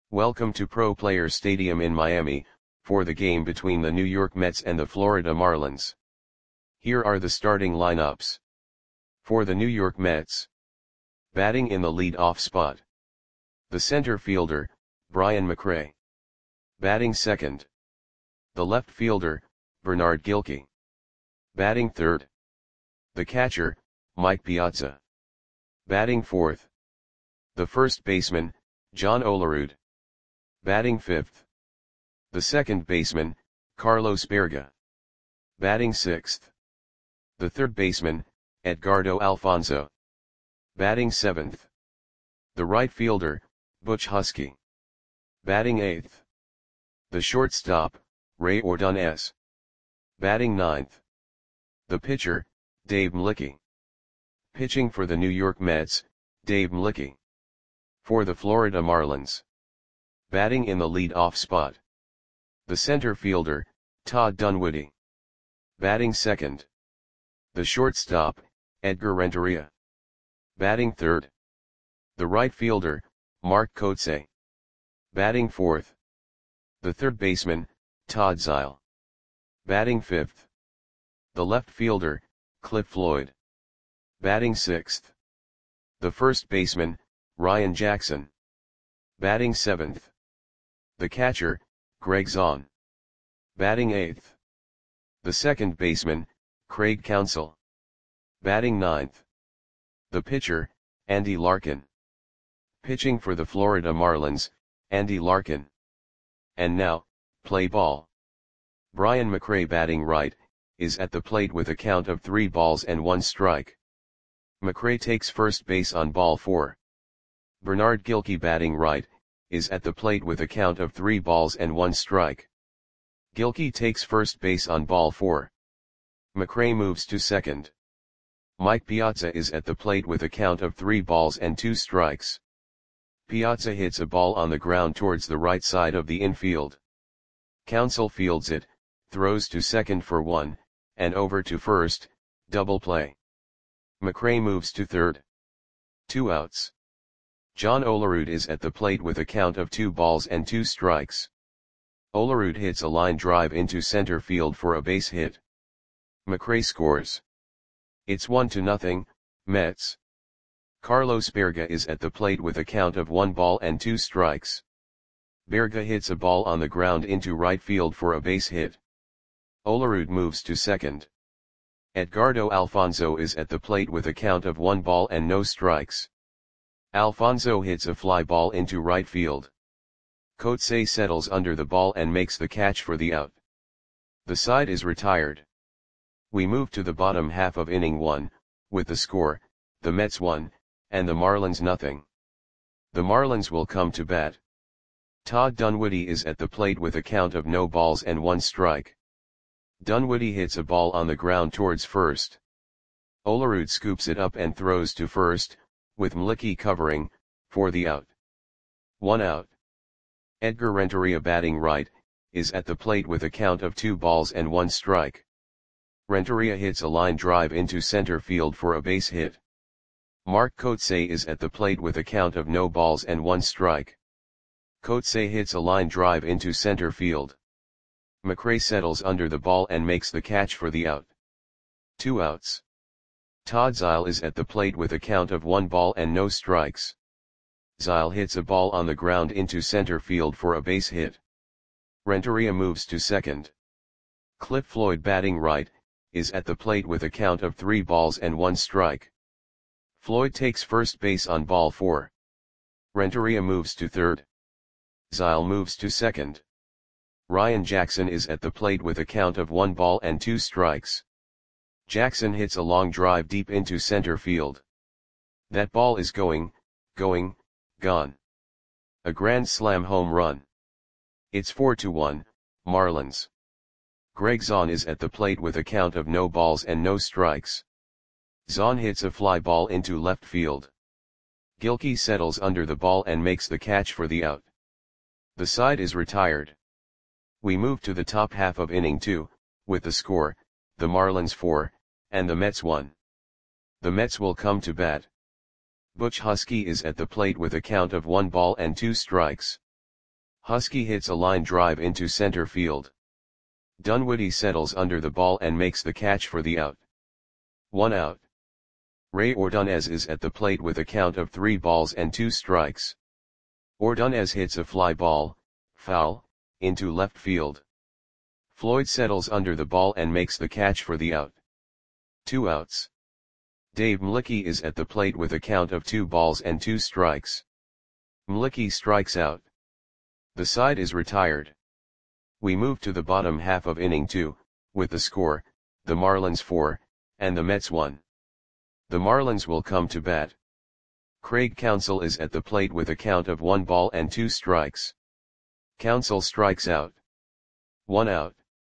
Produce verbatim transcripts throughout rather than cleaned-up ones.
Welcome to Pro Players Stadium in Miami, for the game between the New York Mets and the Florida Marlins. Here are the starting lineups. For the New York Mets. Batting in the lead-off spot. The center fielder, Brian McRae. Batting second. The left fielder, Bernard Gilkey. Batting third. The catcher, Mike Piazza. Batting fourth. The first baseman, John Olerud. Batting fifth. The second baseman, Carlos Baerga. Batting sixth. The third baseman, Edgardo Alfonzo. Batting seventh. The right fielder, Butch Huskey. Batting eighth. The shortstop, Ray Ordonez. Batting ninth. The pitcher, Dave Mlicki. Pitching for the New York Mets, Dave Mlicki. For the Florida Marlins. Batting in the lead-off spot. The center fielder, Todd Dunwoody. Batting second. The shortstop, Edgar Renteria. Batting third. The right fielder, Mark Kotsay. Batting fourth. The third baseman, Todd Zeile. Batting fifth. The left fielder, Cliff Floyd. Batting sixth. The first baseman, Ryan Jackson. Batting seventh. The catcher, Greg Zaun. Batting eighth. The second baseman, Craig Counsell. Batting ninth. The pitcher, Andy Larkin. Pitching for the Florida Marlins, Andy Larkin. And now, play ball. Brian McRae batting right, is at the plate with a count of three balls and one strike. McRae takes first base on ball four. Bernard Gilkey batting right, is at the plate with a count of three balls and one strike. Gilkey takes first base on ball four. McRae moves to second. Mike Piazza is at the plate with a count of three balls and two strikes. Piazza hits a ball on the ground towards the right side of the infield. Counsell fields it, throws to second for one, and over to first, double play. McRae moves to third. Two outs. John Olerud is at the plate with a count of two balls and two strikes. Olerud hits a line drive into center field for a base hit. McRae scores. It's one to nothing, Mets. Carlos Baerga is at the plate with a count of one ball and two strikes. Baerga hits a ball on the ground into right field for a base hit. Olerud moves to second. Edgardo Alfonzo is at the plate with a count of one ball and no strikes. Alfonzo hits a fly ball into right field. Kotsay settles under the ball and makes the catch for the out. The side is retired. We move to the bottom half of inning one, with the score, the Mets one, and the Marlins nothing. The Marlins will come to bat. Todd Dunwoody is at the plate with a count of no balls and one strike. Dunwoody hits a ball on the ground towards first. Olerud scoops it up and throws to first, with Mlicki covering, for the out. One out. Edgar Renteria batting right, is at the plate with a count of two balls and one strike. Renteria hits a line drive into center field for a base hit. Mark Kotsay is at the plate with a count of no balls and one strike. Kotsay hits a line drive into center field. McRae settles under the ball and makes the catch for the out. Two outs. Todd Zeile is at the plate with a count of one ball and no strikes. Zeile hits a ball on the ground into center field for a base hit. Renteria moves to second. Cliff Floyd batting right, is at the plate with a count of three balls and one strike. Floyd takes first base on ball four. Renteria moves to third. Zeile moves to second. Ryan Jackson is at the plate with a count of one ball and two strikes. Jackson hits a long drive deep into center field. That ball is going, going, gone. A grand slam home run. It's four to one, Marlins. Greg Zaun is at the plate with a count of no balls and no strikes. Zaun hits a fly ball into left field. Gilkey settles under the ball and makes the catch for the out. The side is retired. We move to the top half of inning two, with the score, the Marlins four, and the Mets one. The Mets will come to bat. Butch Huskey is at the plate with a count of one ball and two strikes. Husky hits a line drive into center field. Dunwoody settles under the ball and makes the catch for the out. One out. Ray Ordonez is at the plate with a count of three balls and two strikes. Ordonez hits a fly ball, foul, into left field. Floyd settles under the ball and makes the catch for the out. Two outs. Dave Mlicki is at the plate with a count of two balls and two strikes. Mlicki strikes out. The side is retired. We move to the bottom half of inning two, with the score, the Marlins four, and the Mets one. The Marlins will come to bat. Craig Counsell is at the plate with a count of one ball and two strikes. Counsell strikes out. One out.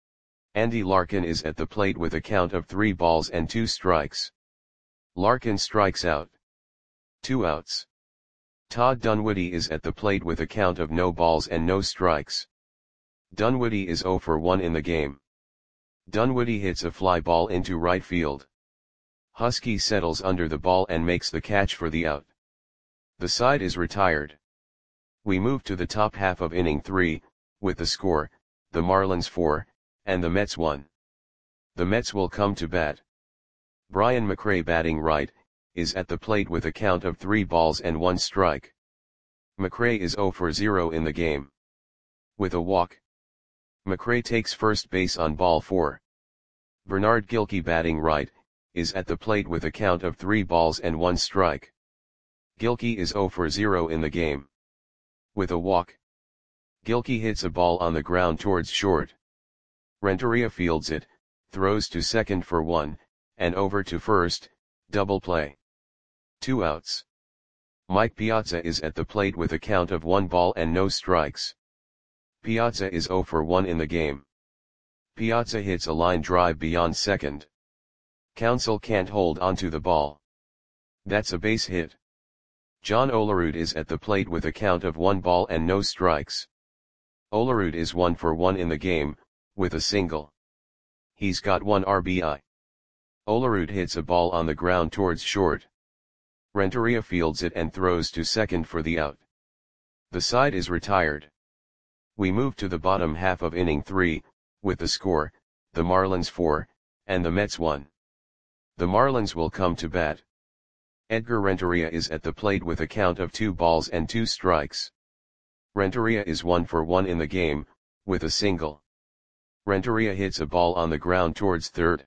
Andy Larkin is at the plate with a count of three balls and two strikes. Larkin strikes out. Two outs. Todd Dunwoody is at the plate with a count of no balls and no strikes. Dunwoody is zero for one in the game. Dunwoody hits a fly ball into right field. Husky settles under the ball and makes the catch for the out. The side is retired. We move to the top half of inning three, with the score, the Marlins four, and the Mets one. The Mets will come to bat. Brian McRae, batting right, is at the plate with a count of three balls and one strike. McRae is zero for zero in the game. With a walk. McRae takes first base on ball four. Bernard Gilkey, batting right, is at the plate with a count of three balls and one strike. Gilkey is zero for zero in the game. With a walk. Gilkey hits a ball on the ground towards short. Renteria fields it, throws to second for one, and over to first, double play. Two outs. Mike Piazza is at the plate with a count of one ball and no strikes. Piazza is zero for one in the game. Piazza hits a line drive beyond second. Counsell can't hold onto the ball. That's a base hit. John Olerud is at the plate with a count of one ball and no strikes. Olerud is one for one in the game, with a single. He's got one R B I. Olerud hits a ball on the ground towards short. Renteria fields it and throws to second for the out. The side is retired. We move to the bottom half of inning three, with the score, the Marlins four, and the Mets one. The Marlins will come to bat. Edgar Renteria is at the plate with a count of two balls and two strikes. Renteria is one for one in the game, with a single. Renteria hits a ball on the ground towards third.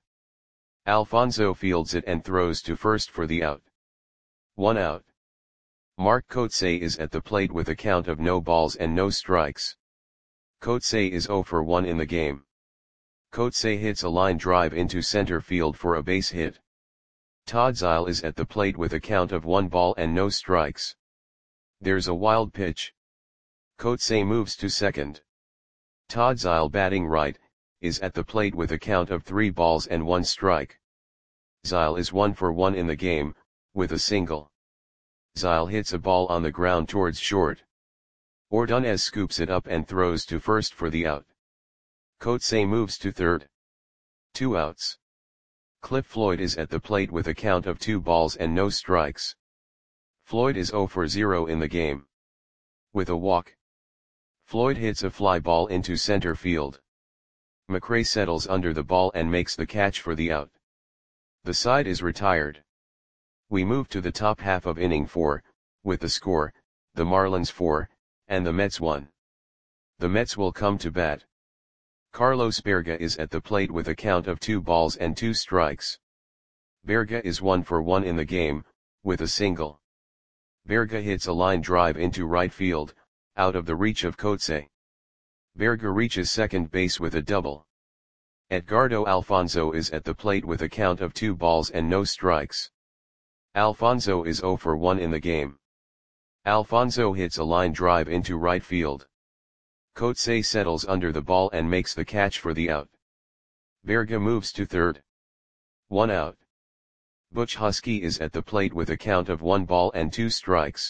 Alfonso fields it and throws to first for the out. One out. Mark Kotsay is at the plate with a count of no balls and no strikes. Kotsay is zero for one in the game. Kotsay hits a line drive into center field for a base hit. Todd Zeile is at the plate with a count of one ball and no strikes. There's a wild pitch. Kotsay moves to second. Todd Zeile, batting right, is at the plate with a count of three balls and one strike. Zeile is one for one in the game, with a single. Zeile hits a ball on the ground towards short. Ordonez scoops it up and throws to first for the out. Kotsay moves to third. Two outs. Cliff Floyd is at the plate with a count of two balls and no strikes. Floyd is zero for zero in the game. With a walk. Floyd hits a fly ball into center field. McRae settles under the ball and makes the catch for the out. The side is retired. We move to the top half of inning four, with the score, the Marlins four, and the Mets one. The Mets will come to bat. Carlos Berga is at the plate with a count of two balls and two strikes. Berga is one for one in the game, with a single. Berga hits a line drive into right field, out of the reach of Kotsay. Berga reaches second base with a double. Edgardo Alfonso is at the plate with a count of two balls and no strikes. Alfonso is zero for one in the game. Alfonso hits a line drive into right field. Kotsay settles under the ball and makes the catch for the out. Berga moves to third. One out. Butch Husky is at the plate with a count of one ball and two strikes.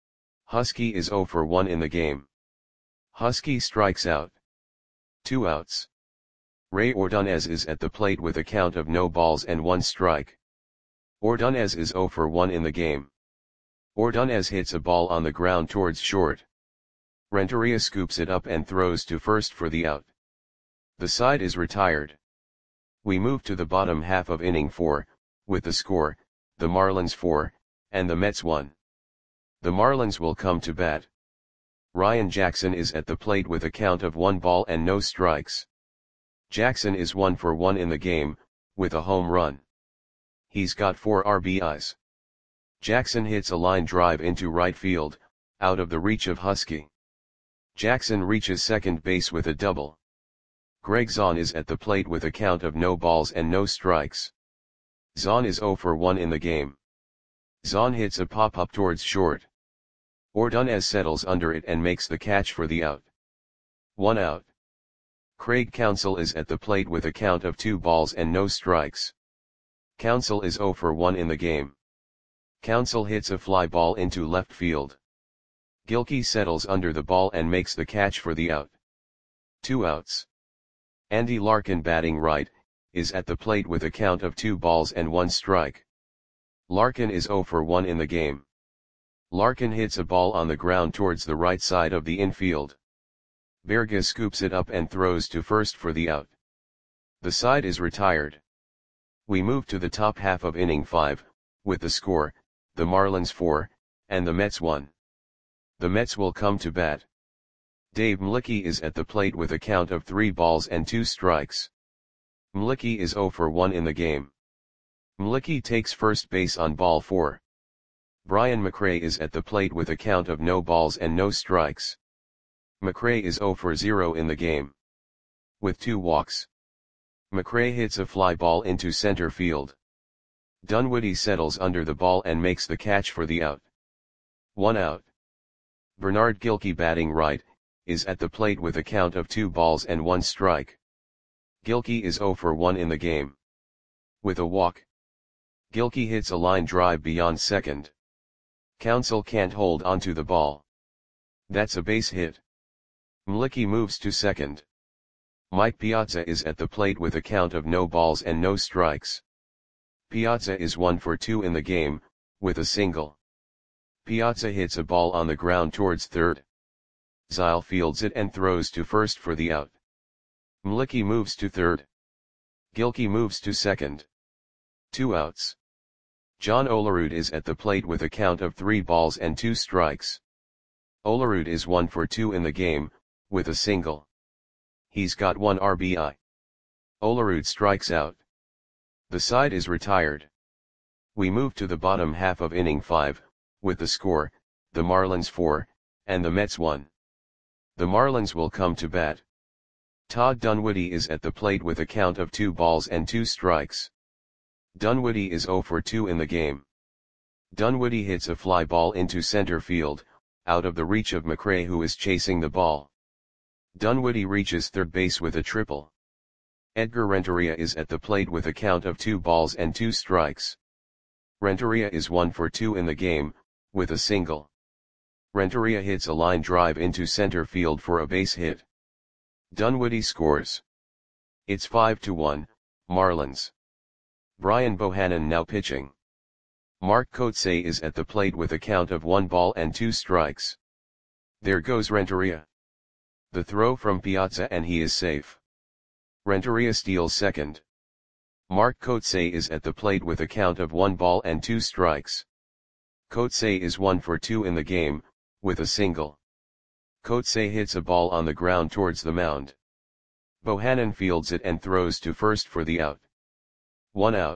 Husky is zero for one in the game. Husky strikes out. Two outs. Ray Ordonez is at the plate with a count of no balls and one strike. Ordonez is zero for one in the game. Ordonez hits a ball on the ground towards short. Renteria scoops it up and throws to first for the out. The side is retired. We move to the bottom half of inning four, with the score, the Marlins four, and the Mets one. The Marlins will come to bat. Ryan Jackson is at the plate with a count of one ball and no strikes. Jackson is one for one in the game, with a home run. He's got four R B Is. Jackson hits a line drive into right field, out of the reach of Husky. Jackson reaches second base with a double. Greg Zahn is at the plate with a count of no balls and no strikes. Zahn is zero for one in the game. Zahn hits a pop-up towards short. Ordonez settles under it and makes the catch for the out. One out. Craig Counsell is at the plate with a count of two balls and no strikes. Counsell is zero for one in the game. Counsell hits a fly ball into left field. Gilkey settles under the ball and makes the catch for the out. Two outs. Andy Larkin, batting right, is at the plate with a count of two balls and one strike. Larkin is zero for one in the game. Larkin hits a ball on the ground towards the right side of the infield. Berga scoops it up and throws to first for the out. The side is retired. We move to the top half of inning five, with the score, the Marlins four, and the Mets one. The Mets will come to bat. Dave Mlicki is at the plate with a count of three balls and two strikes. Mlicki is zero for one in the game. Mlicki takes first base on ball four. Brian McRae is at the plate with a count of no balls and no strikes. McRae is zero for zero in the game. With two walks. McRae hits a fly ball into center field. Dunwoody settles under the ball and makes the catch for the out. One out. Bernard Gilkey, batting right, is at the plate with a count of two balls and one strike. Gilkey is zero for one in the game. With a walk. Gilkey hits a line drive beyond second. Counsell can't hold onto the ball. That's a base hit. Mlicki moves to second. Mike Piazza is at the plate with a count of no balls and no strikes. Piazza is one for two in the game, with a single. Piazza hits a ball on the ground towards third. Zile fields it and throws to first for the out. Mlicki moves to third. Gilkey moves to second. Two outs. John Olerud is at the plate with a count of three balls and two strikes. Olerud is one for two in the game, with a single. He's got one R B I. Olerud strikes out. The side is retired. We move to the bottom half of inning five, with the score, the Marlins four, and the Mets one. The Marlins will come to bat. Todd Dunwoody is at the plate with a count of two balls and two strikes. Dunwoody is zero for two in the game. Dunwoody hits a fly ball into center field, out of the reach of McRae, who is chasing the ball. Dunwoody reaches third base with a triple. Edgar Renteria is at the plate with a count of two balls and two strikes. Renteria is one for two in the game, with a single. Renteria hits a line drive into center field for a base hit. Dunwoody scores. It's five to one, Marlins. Brian Bohannon now pitching. Mark Kotsay is at the plate with a count of one ball and two strikes. There goes Renteria. The throw from Piazza and he is safe. Renteria steals second. Mark Kotsay is at the plate with a count of one ball and two strikes. Kotsay is one for two in the game, with a single. Kotsay hits a ball on the ground towards the mound. Bohannon fields it and throws to first for the out. One out.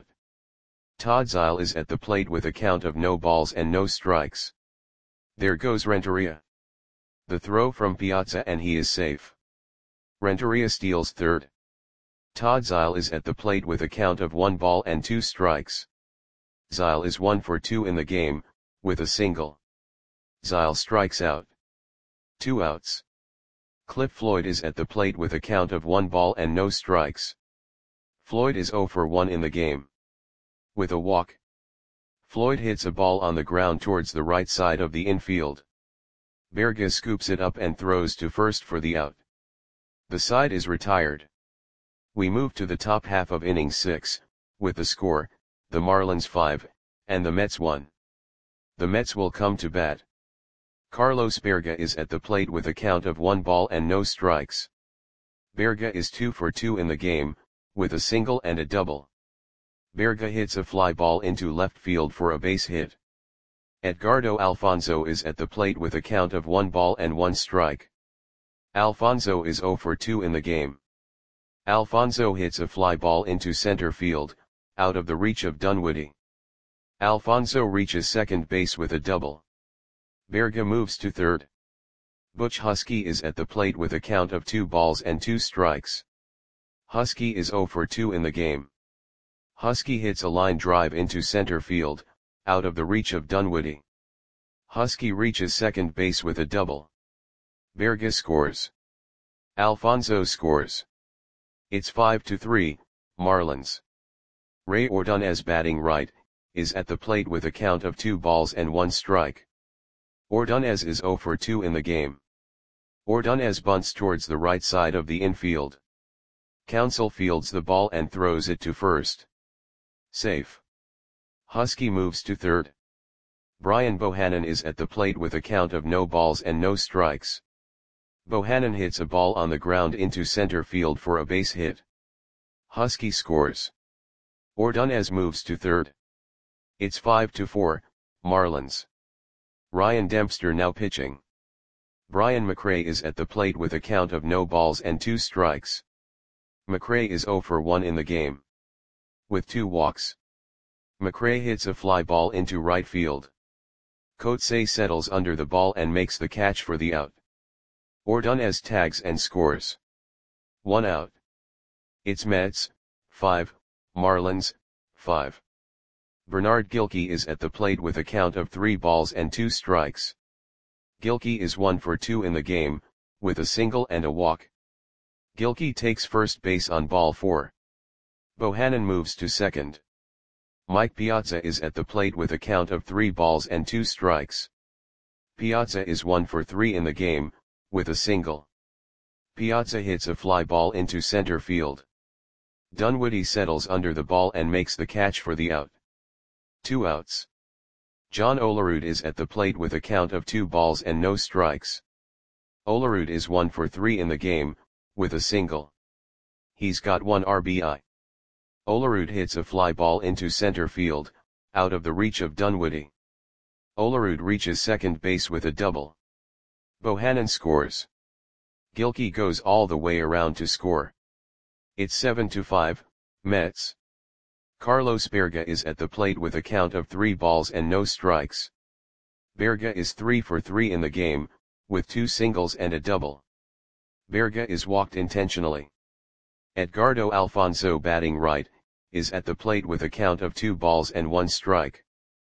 Todd Zile is at the plate with a count of no balls and no strikes. There goes Renteria. The throw from Piazza and he is safe. Renteria steals third. Todd Zile is at the plate with a count of one ball and two strikes. Zile is one for two in the game, with a single. Zile strikes out. Two outs. Cliff Floyd is at the plate with a count of one ball and no strikes. Floyd is zero for one in the game. With a walk. Floyd hits a ball on the ground towards the right side of the infield. Berga scoops it up and throws to first for the out. The side is retired. We move to the top half of inning six, with the score, the Marlins five, and the Mets one. The Mets will come to bat. Carlos Berga is at the plate with a count of one ball and no strikes. Berga is two for two in the game, with a single and a double. Berga hits a fly ball into left field for a base hit. Edgardo Alfonso is at the plate with a count of one ball and one strike. Alfonso is zero for two in the game. Alfonso hits a fly ball into center field, out of the reach of Dunwoody. Alfonso reaches second base with a double. Berga moves to third. Butch Husky is at the plate with a count of two balls and two strikes. Husky is zero for two in the game. Husky hits a line drive into center field, out of the reach of Dunwoody. Husky reaches second base with a double. Berga scores. Alfonso scores. It's five to three, Marlins. Ray Ordonez batting right, is at the plate with a count of two balls and one strike. Ordonez is zero for two in the game. Ordonez bunts towards the right side of the infield. Counsell fields the ball and throws it to first. Safe. Husky moves to third. Brian Bohannon is at the plate with a count of no balls and no strikes. Bohannon hits a ball on the ground into center field for a base hit. Husky scores. Ordonez moves to third. It's five to four, Marlins. Ryan Dempster now pitching. Brian McRae is at the plate with a count of no balls and two strikes. McRae is zero for one in the game. With two walks. McRae hits a fly ball into right field. Coetzee settles under the ball and makes the catch for the out. Ordonez tags and scores. One out. It's Mets, five, Marlins, five. Bernard Gilkey is at the plate with a count of three balls and two strikes. Gilkey is one for two in the game, with a single and a walk. Gilkey takes first base on ball four. Bohannon moves to second. Mike Piazza is at the plate with a count of three balls and two strikes. Piazza is one for three in the game, with a single. Piazza hits a fly ball into center field. Dunwoody settles under the ball and makes the catch for the out. Two outs. John Olerud is at the plate with a count of two balls and no strikes. Olerud is one for three in the game, with a single. He's got one R B I. Olerud hits a fly ball into center field, out of the reach of Dunwoody. Olerud reaches second base with a double. Bohannon scores. Gilkey goes all the way around to score. It's seven to five, Mets. Carlos Berga is at the plate with a count of three balls and no strikes. Berga is three for three in the game, with two singles and a double. Berga is walked intentionally. Edgardo Alfonso batting right, is at the plate with a count of two balls and one strike.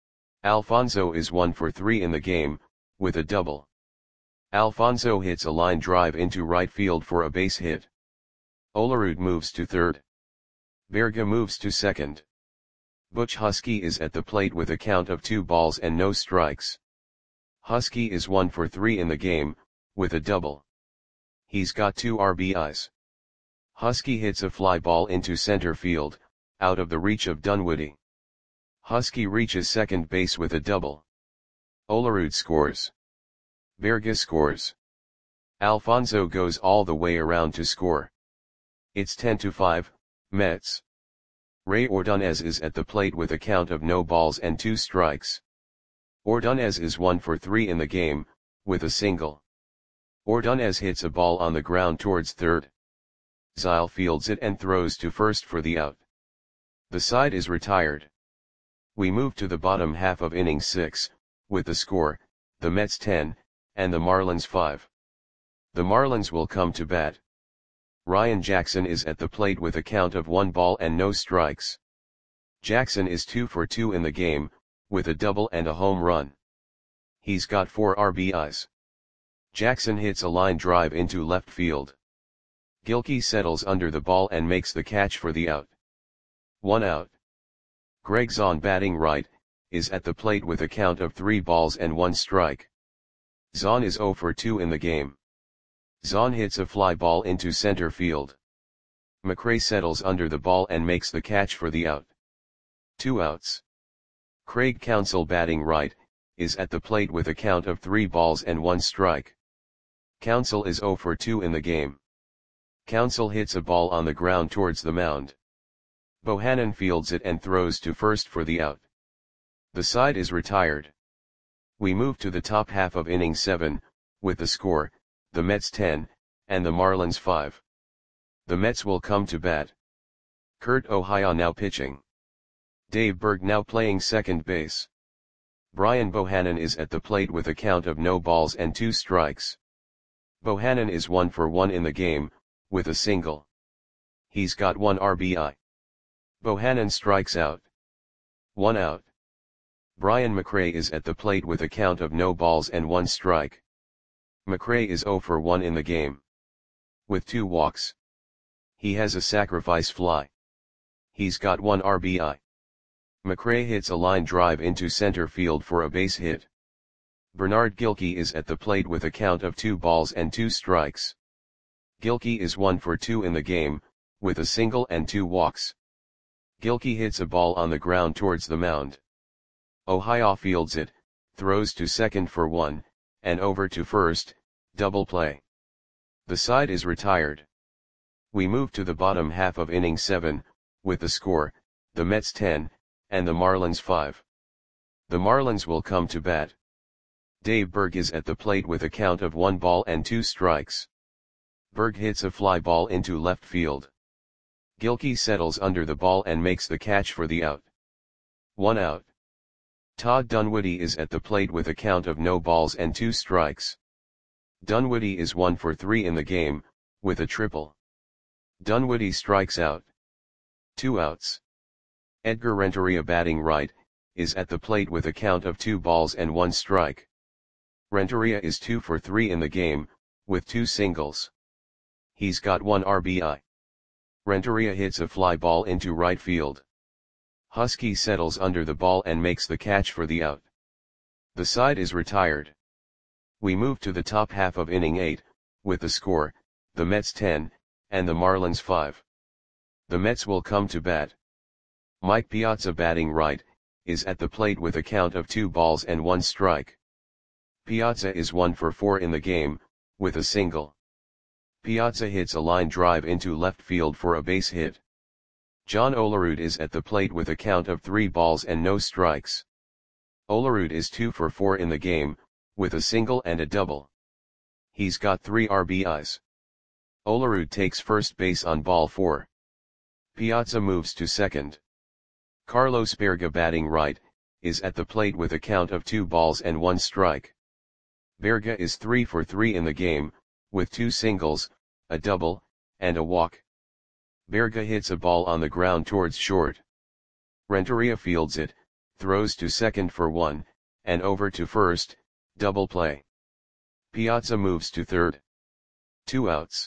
Alfonso is one for three in the game, with a double. Alfonso hits a line drive into right field for a base hit. Olerud moves to third. Berga moves to second. Butch Husky is at the plate with a count of two balls and no strikes. Husky is one for three in the game, with a double. He's got two R B Is. Husky hits a fly ball into center field, out of the reach of Dunwoody. Husky reaches second base with a double. Olerud scores. Berga scores. Alfonso goes all the way around to score. It's ten to five, Mets. Ray Ordonez is at the plate with a count of no balls and two strikes. Ordonez is one for three in the game, with a single. Ordonez hits a ball on the ground towards third. Zile fields it and throws to first for the out. The side is retired. We move to the bottom half of inning six, with the score, the Mets ten, and the Marlins five. The Marlins will come to bat. Ryan Jackson is at the plate with a count of one ball and no strikes. Jackson is two for two in the game, with a double and a home run. He's got four R B Is. Jackson hits a line drive into left field. Gilkey settles under the ball and makes the catch for the out. One out. Greg Zahn batting right, is at the plate with a count of three balls and one strike. Zahn is zero for two in the game. Zahn hits a fly ball into center field. McRae settles under the ball and makes the catch for the out. Two outs. Craig Counsell batting right, is at the plate with a count of three balls and one strike. Counsell is zero for two in the game. Counsell hits a ball on the ground towards the mound. Bohannon fields it and throws to first for the out. The side is retired. We move to the top half of inning seven, with the score, the Mets ten, and the Marlins five. The Mets will come to bat. Kurt O'Haya now pitching. Dave Berg now playing second base. Brian Bohannon is at the plate with a count of no balls and two strikes. Bohannon is one for one in the game, with a single. He's got one R B I. Bohannon strikes out. One out. Brian McRae is at the plate with a count of no balls and one strike. McRae is zero for one in the game, with two walks. He has a sacrifice fly. He's got one R B I. McRae hits a line drive into center field for a base hit. Bernard Gilkey is at the plate with a count of two balls and two strikes. Gilkey is one for two in the game, with a single and two walks. Gilkey hits a ball on the ground towards the mound. O'Haya fields it, throws to second for one, and over to first, double play. The side is retired. We move to the bottom half of inning seven, with the score, the Mets ten, and the Marlins five. The Marlins will come to bat. Dave Berg is at the plate with a count of one ball and two strikes. Berg hits a fly ball into left field. Gilkey settles under the ball and makes the catch for the out. One out. Todd Dunwoody is at the plate with a count of no balls and two strikes. Dunwoody is one for three in the game, with a triple. Dunwoody strikes out. Two outs. Edgar Renteria, batting right, is at the plate with a count of two balls and one strike. Renteria is two for three in the game, with two singles. He's got one R B I. Renteria hits a fly ball into right field. Husky settles under the ball and makes the catch for the out. The side is retired. We move to the top half of inning eight, with the score, the Mets ten, and the Marlins five. The Mets will come to bat. Mike Piazza, batting right, is at the plate with a count of two balls and one strike. Piazza is one for four in the game, with a single. Piazza hits a line drive into left field for a base hit. John Olerud is at the plate with a count of three balls and no strikes. Olerud is two for four in the game, with a single and a double. He's got three R B Is. Olerud takes first base on ball four. Piazza moves to second. Carlos Berga, batting right, is at the plate with a count of two balls and one strike. Berga is three for three in the game, with two singles, a double, and a walk. Berga hits a ball on the ground towards short. Renteria fields it, throws to second for one, and over to first, double play. Piazza moves to third. Two outs.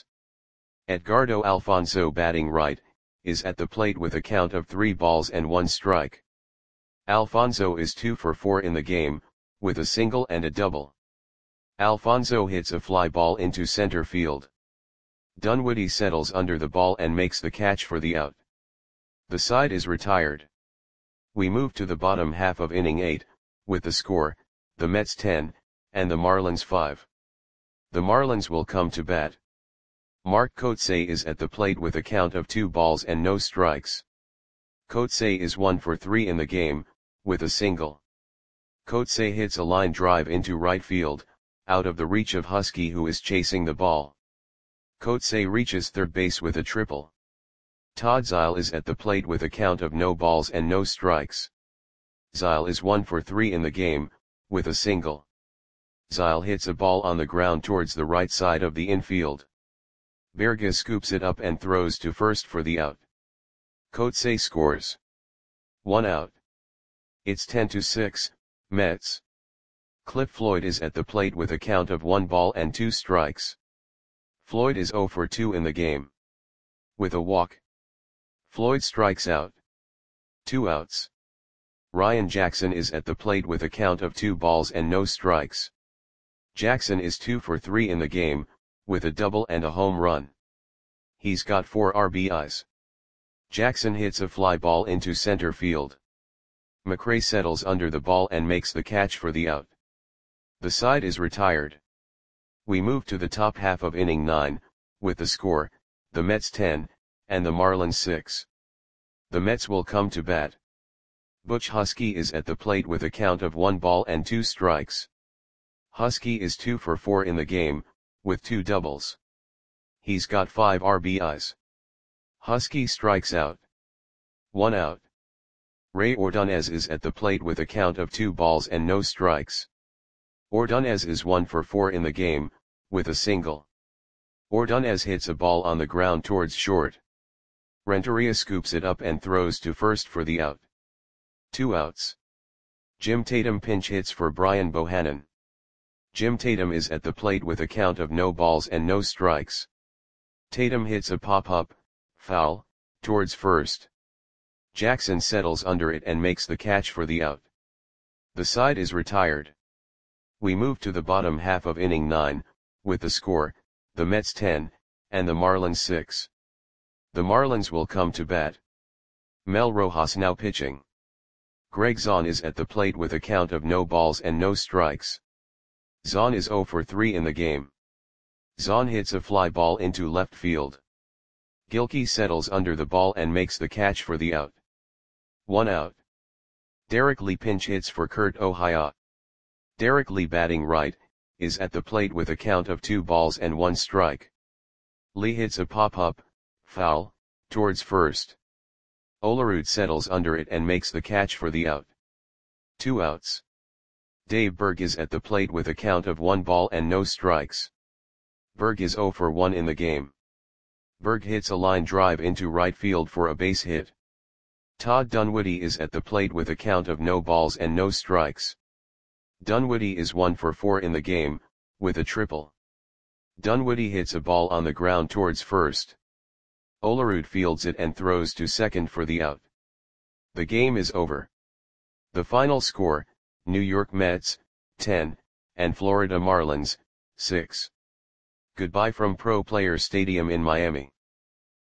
Edgardo Alfonso, batting right, is at the plate with a count of three balls and one strike. Alfonso is two for four in the game, with a single and a double. Alfonso hits a fly ball into center field. Dunwoody settles under the ball and makes the catch for the out. The side is retired. We move to the bottom half of inning eight, with the score, the Mets ten, and the Marlins five. The Marlins will come to bat. Mark Kotsay is at the plate with a count of two balls and no strikes. Kotsay is one for three in the game, with a single. Kotsay hits a line drive into right field, out of the reach of Husky, who is chasing the ball. Kotsay reaches third base with a triple. Todd Zeile is at the plate with a count of no balls and no strikes. Zeile is one for three in the game, with a single. Zeile hits a ball on the ground towards the right side of the infield. Berga scoops it up and throws to first for the out. Kotsay scores. One out. It's ten to six, Mets. Cliff Floyd is at the plate with a count of one ball and two strikes. Floyd is zero for two in the game, with a walk. Floyd strikes out. Two outs. Ryan Jackson is at the plate with a count of two balls and no strikes. Jackson is two for three in the game, with a double and a home run. He's got four R B Is. Jackson hits a fly ball into center field. McRae settles under the ball and makes the catch for the out. The side is retired. We move to the top half of inning nine, with the score, the Mets ten, and the Marlins six. The Mets will come to bat. Butch Husky is at the plate with a count of one ball and two strikes. Husky is two for four in the game, with two doubles. He's got five R B Is. Husky strikes out. One out. Ray Ordonez is at the plate with a count of two balls and no strikes. Ordonez is one for four in the game, with a single. Ordonez hits a ball on the ground towards short. Renteria scoops it up and throws to first for the out. Two outs. Jim Tatum pinch hits for Brian Bohannon. Jim Tatum is at the plate with a count of no balls and no strikes. Tatum hits a pop-up, foul, towards first. Jackson settles under it and makes the catch for the out. The side is retired. We move to the bottom half of inning nine, with the score, the Mets ten, and the Marlins six. The Marlins will come to bat. Mel Rojas now pitching. Greg Zahn is at the plate with a count of no balls and no strikes. Zahn is zero for three in the game. Zahn hits a fly ball into left field. Gilkey settles under the ball and makes the catch for the out. One out. Derek Lee pinch hits for Kurt Ohio. Derek Lee, batting right, is at the plate with a count of two balls and one strike. Lee hits a pop-up, foul, towards first. Olerud settles under it and makes the catch for the out. Two outs. Dave Berg is at the plate with a count of one ball and no strikes. Berg is zero for one in the game. Berg hits a line drive into right field for a base hit. Todd Dunwoody is at the plate with a count of no balls and no strikes. Dunwoody is one for four in the game, with a triple. Dunwoody hits a ball on the ground towards first. Olerud fields it and throws to second for the out. The game is over. The final score, New York Mets, ten, and Florida Marlins, six. Goodbye from Pro Players Stadium in Miami.